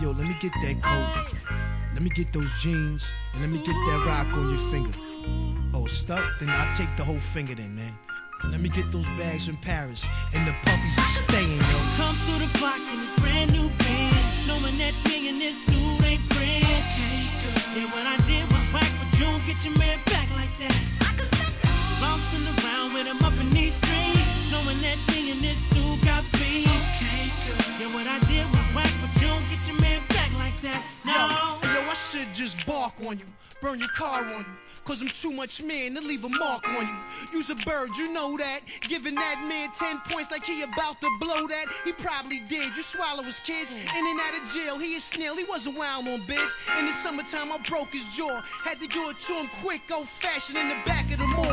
yo, let me get that coat. Let me get those jeans. And let me get that rock on your finger. Oh, stuck? Then I'll take the whole finger then, man. Let me get those bags from Paris. And the puppies are staying, yo. Come to the block in a brand new Benz, knowing that me and this dude ain't friends. Okay, girl. Yeah, what I did was whack, but you don't get your man back like that. Bouncing around with him up in these streets, knowing that me and this dude got beef. Okay, girl. Yeah, what I did was whack, but you don't get your man back like that. No. Yo, I should just bark on you, burn your car on you. Cause I'm too much man to leave a mark on you. You's a bird, you know that. Giving that man 10 points like he about to blow that. He probably did. You swallow his kids. In and out of jail, he a snail. He wasn't wild on bitch. In the summertime, I broke his jaw. Had to do it to him quick, old fashioned in the back of the mall.